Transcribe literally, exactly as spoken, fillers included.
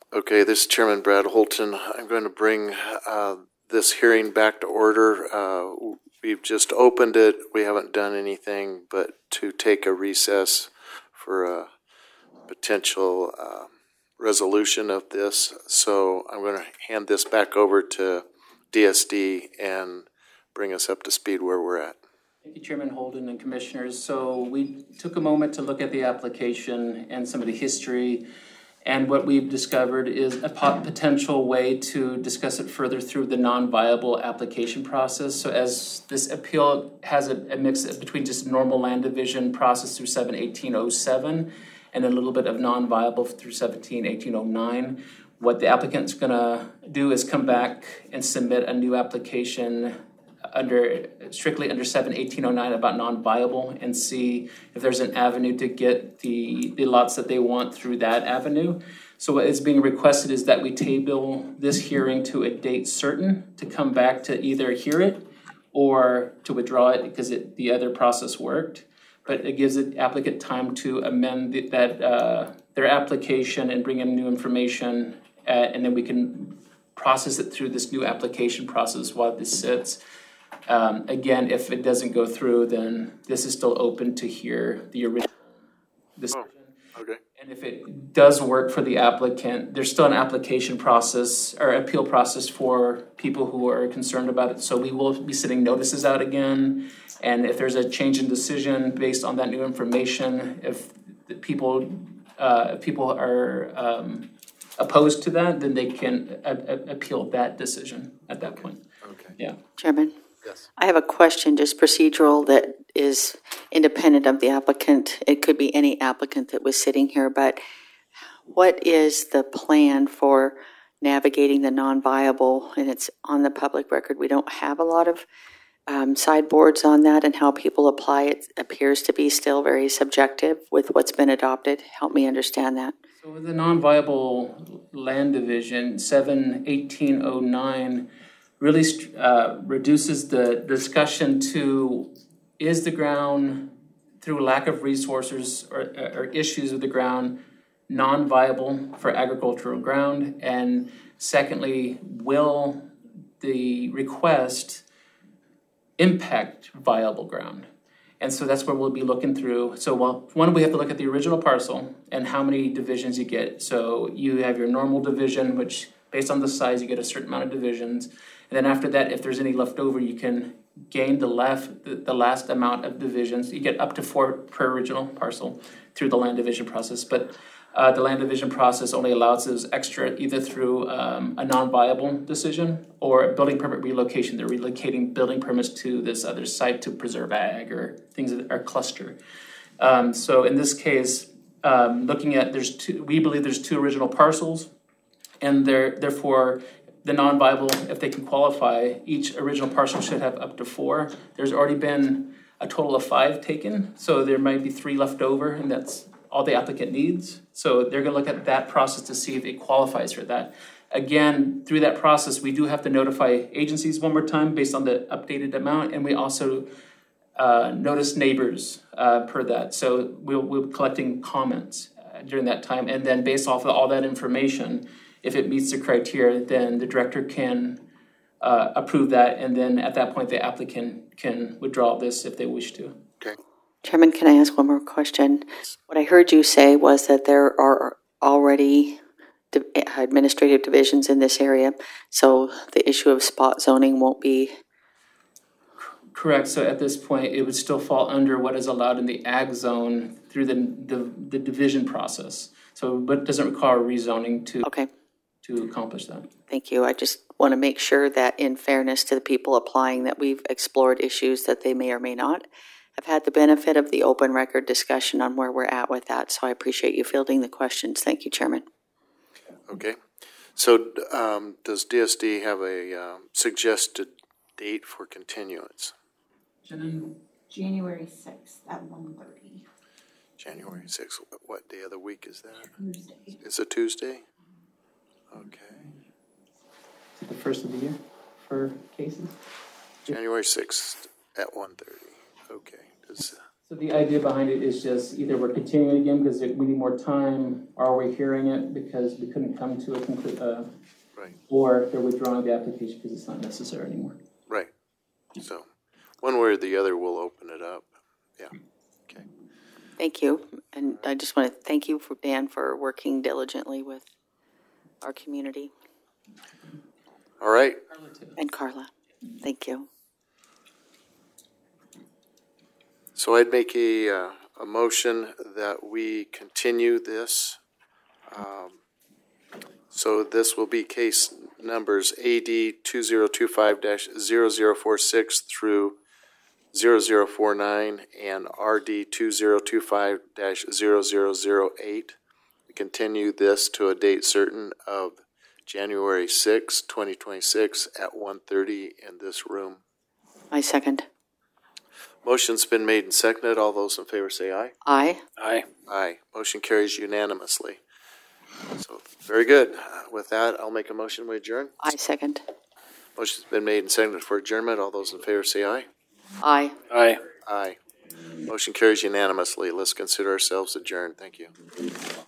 Okay, this is Chairman Brad Holton. I'm going to bring uh, this hearing back to order. Uh, we've just opened it. We haven't done anything but to take a recess for a potential uh, resolution of this. So I'm going to hand this back over to D S D and bring us up to speed where we're at. Thank you, Chairman Holden and Commissioners. So we took a moment to look at the application and some of the history. And what we've discovered is a potential way to discuss it further through the non-viable application process. So as this appeal has a, a mix between just normal land division process through seven eighteen oh seven and a little bit of non-viable through seventeen eighteen oh nine, what the applicant's gonna do is come back and submit a new application under strictly under seven eighteen oh nine about non-viable and see if there's an avenue to get the, the lots that they want through that avenue. So what is being requested is that we table this hearing to a date certain to come back to either hear it or to withdraw it because it, the other process worked. But it gives the applicant time to amend the, that uh, their application and bring in new information, uh, and then we can process it through this new application process while this sits. Um, again, if it doesn't go through, then this is still open to hear the original decision. Oh, okay. And if it does work for the applicant, there's still an application process or appeal process for people who are concerned about it. So we will be sending notices out again. And if there's a change in decision based on that new information, if the people uh, if people are um, opposed to that, then they can a- a- appeal that decision at that point. Okay. Yeah. Chairman? Yes. I have a question, just procedural, that is independent of the applicant. It could be any applicant that was sitting here, but what is the plan for navigating the non-viable? And it's on the public record. We don't have a lot of um, sideboards on that, and how people apply it appears to be still very subjective with what's been adopted. Help me understand that. So with the non-viable land division, seven eighteen oh nine really uh, reduces the discussion to, is the ground, through lack of resources or, or issues with the ground, non-viable for agricultural ground? And secondly, will the request impact viable ground? And so that's where we'll be looking through. So well, one, we have to look at the original parcel and how many divisions you get. So you have your normal division, which based on the size, you get a certain amount of divisions. And then after that, if there's any left over, you can gain the left the, the last amount of divisions. You get up to four per original parcel through the land division process. But uh, the land division process only allows those extra either through um, a non-viable decision or a building permit relocation. They're relocating building permits to this other site to preserve ag or things that are cluster. Um, so in this case, um, looking at there's two, we believe there's two original parcels, and they're therefore the non-viable, if they can qualify, each original parcel should have up to four. There's already been a total of five taken, so there might be three left over, and that's all the applicant needs. So they're going to look at that process to see if it qualifies for that. Again, through that process, we do have to notify agencies one more time based on the updated amount, and we also uh, notice neighbors uh, per that. So we'll, we'll be collecting comments uh, during that time, and then based off of all that information, if it meets the criteria, then the director can uh, approve that, and then at that point, the applicant can withdraw this if they wish to. Okay. Chairman, can I ask one more question? What I heard you say was that there are already di- administrative divisions in this area, so the issue of spot zoning won't be... Correct. So at this point, it would still fall under what is allowed in the ag zone through the the, the division process. So, but it doesn't require rezoning to... Okay. to accomplish that. Thank you. I just want to make sure that in fairness to the people applying that we've explored issues that they may or may not have had the benefit of the open record discussion on where we're at with that. So I appreciate you fielding the questions. Thank you, Chairman. Okay. So um, does D S D have a uh, suggested date for continuance? January sixth at one thirty. January sixth. What day of the week is that? Tuesday. It's a Tuesday? Okay. Is it the first of the year for cases? January sixth at one thirty. Okay. Does, So the idea behind it is just either we're continuing again because we need more time, or we're hearing it because we couldn't come to a conclusion, uh, Right. or they're withdrawing the application because it's not necessary anymore. Right. So one way or the other, we'll open it up. Yeah. Okay. Thank you. And I just want to thank you, for Dan, for working diligently with our community. All right. And Carla. Thank you. So I'd make a, uh, a motion that we continue this. Um, so this will be case numbers A D two zero two five dash zero zero four six through zero zero four nine and R D two zero two five dash zero zero zero eight. We continue this to a date certain of January sixth, twenty twenty-six at one thirty in this room. I second. Motion's been made and seconded. All those in favor say aye. Aye. Aye. Aye. Motion carries unanimously. So, very good. Uh, With that, I'll make a motion. We adjourn. I second. Motion's been made and seconded for adjournment. All those in favor say aye. Aye. Aye. Aye. Motion carries unanimously. Let's consider ourselves adjourned. Thank you.